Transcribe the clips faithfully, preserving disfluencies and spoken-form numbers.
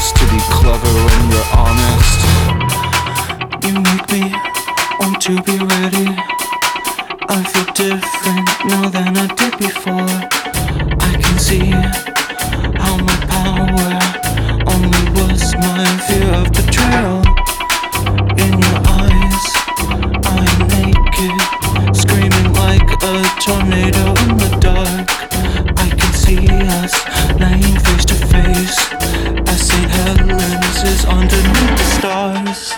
used to be clever when you're honest. You make me want to be ready. I feel different now than I did before. I can see how my power only was my fear of betrayal. In your eyes, I am naked, screaming like a tornado in the dark. I can see us laying face to face as Saint Helens is underneath the stars.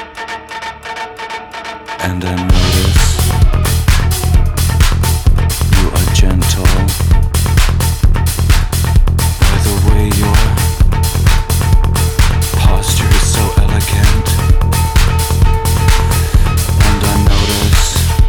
And I notice you are gentle by the way your posture is so elegant. And I notice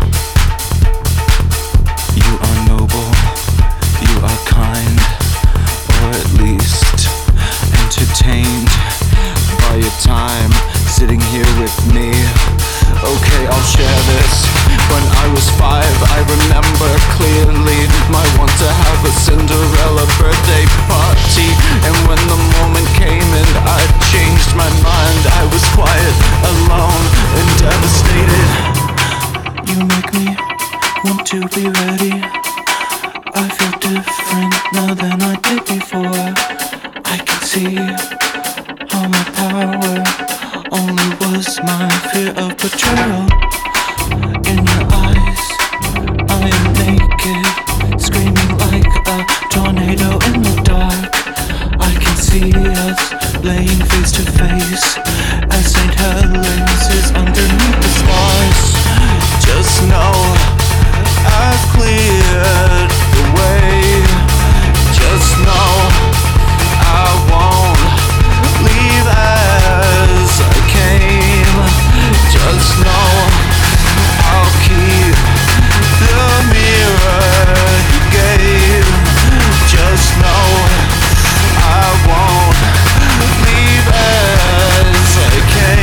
you are noble, you are kind, or at least entertained by your time sitting here with me. Okay, I'll share this. When I was five, I remember clearly my want to have a Cinderella birthday party. And when the moment came and I changed my mind, I was quiet, alone, and devastated. You make me want to be ready. I feel different now than I did before. I can see how my power only was my fear of betrayal. In your eyes, I am naked, screaming like a tornado in the dark. I can see us laying face to face as Saint Helens is underneath the stars. Just know I've cleared the way. Just know I won't leave as I came. Just know I'll keep the mirror you gave. Just know I won't leave as I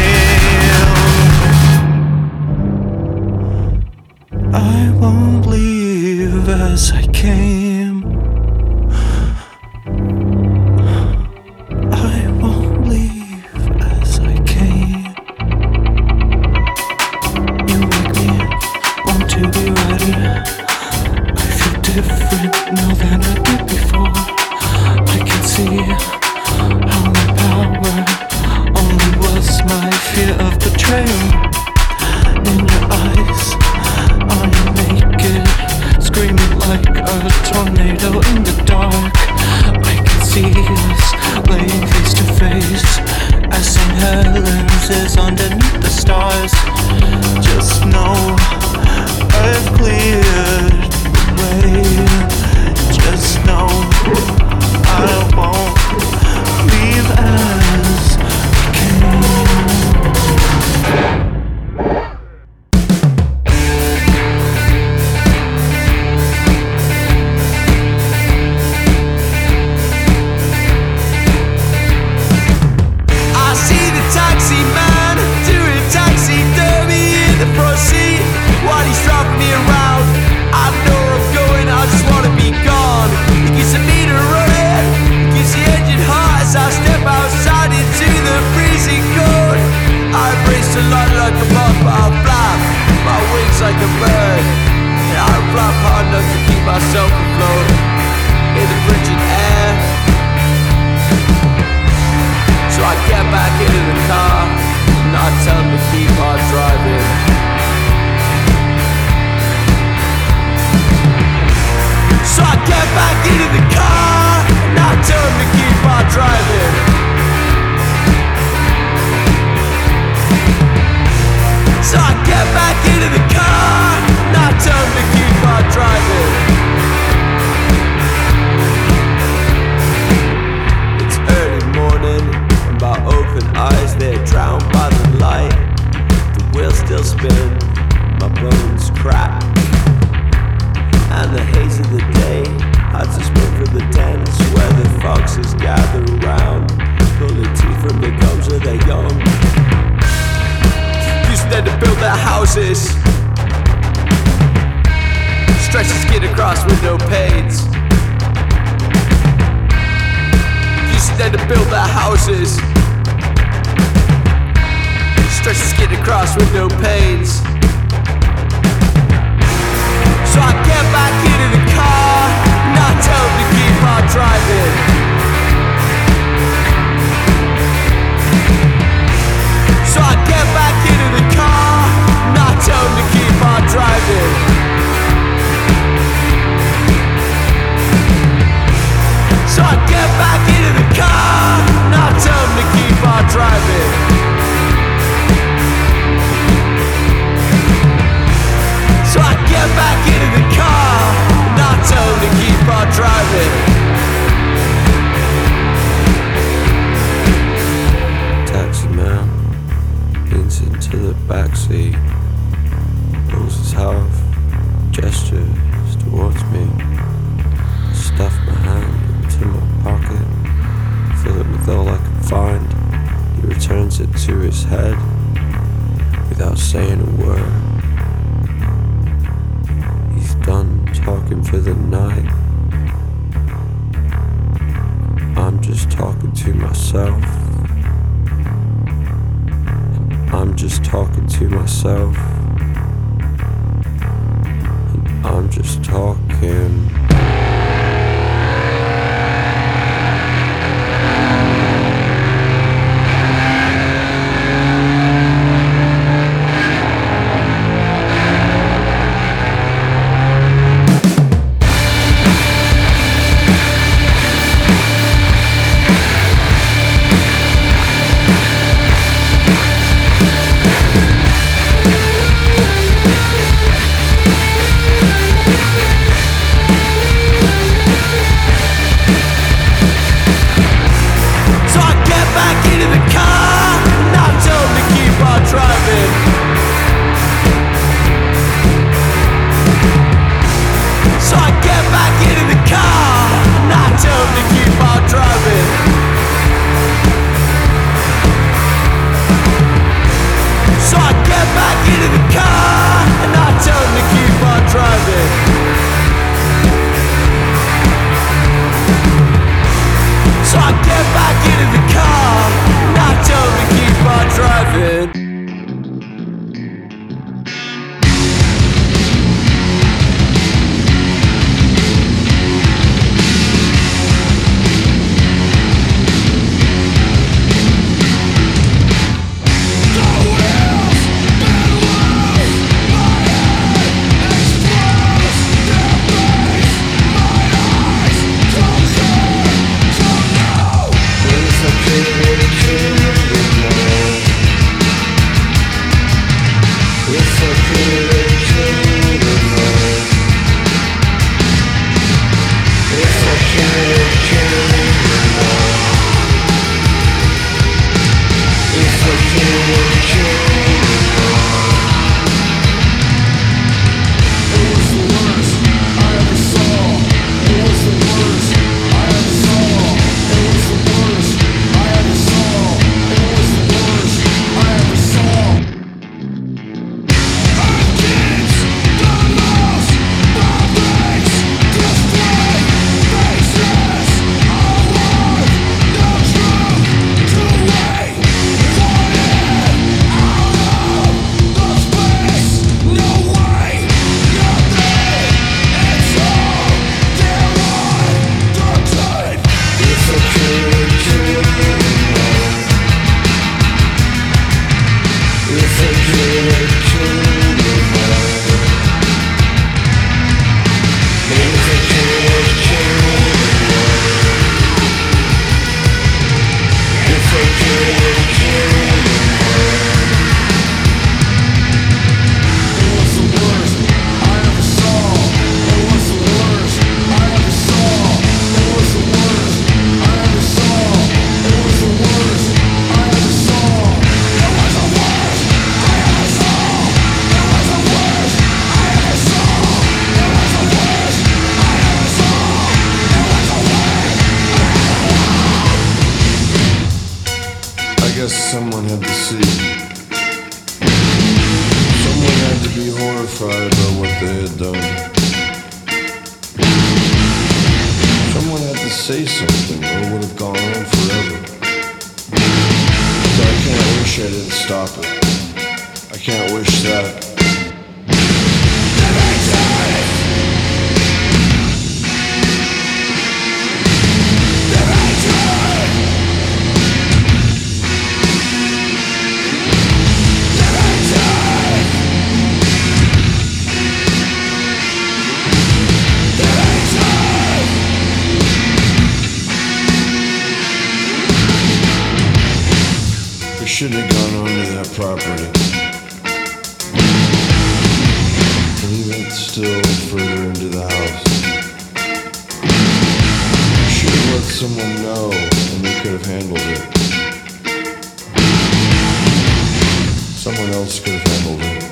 came. I won't leave as I came. Different now than I did before. I can see how my power only was my fear of betrayal. In your eyes, I am naked, screaming like a tornado in the dark. I can see us laying face to face as Saint Helens is underneath the stars. Just know I've cleared. Just know I won't leave as I came. I see the taxi man doing taxidermy in the front seat while he's driving me around. I know I just wanna be gone. It gets the meter running, it gets the engine hot as I step outside into the freezing cold. I brace to light like a moth, but I'll flap my wings like a bird. And I flap hard enough to keep myself afloat in the frigid air. So I get back into the car and I tell them to keep on driving. So I get back into the car and I tell him to keep on driving. So I get back into the car and I tell him to keep on driving. It's early morning and my open eyes, they're drowned by the light. The wheels still spin, my bones crack. And the haze of the day hides the smoke from the tents where the foxes gather around, pulling teeth from the gums of their young. Used them to build their houses, stretch the skin across window panes. Used and then to build their houses. Stretch the skin across with no pains. So I get back into the car and I tell them to keep on driving. So I get back into the car and I tell them to keep on driving. So I get back into the car and I tell them to keep on driving. So I get back into the car and I tell them to keep on driving. Taxi man leans into the backseat, pulls his half, gestures towards me. Stuff my hand into my pocket, fill it with all I can find. He returns it to his head without saying a word. He's done talking for the night. I'm just talking to myself. I'm just talking to myself. And I'm just talking. Someone had to see. Someone had to be horrified about what they had done. Someone had to say something, or it would have gone on forever. So I can't wish I didn't stop it. I can't wish that. I shouldn't have gone onto that property. And even still further into the house. I should have let someone know and they could have handled it. Someone else could have handled it.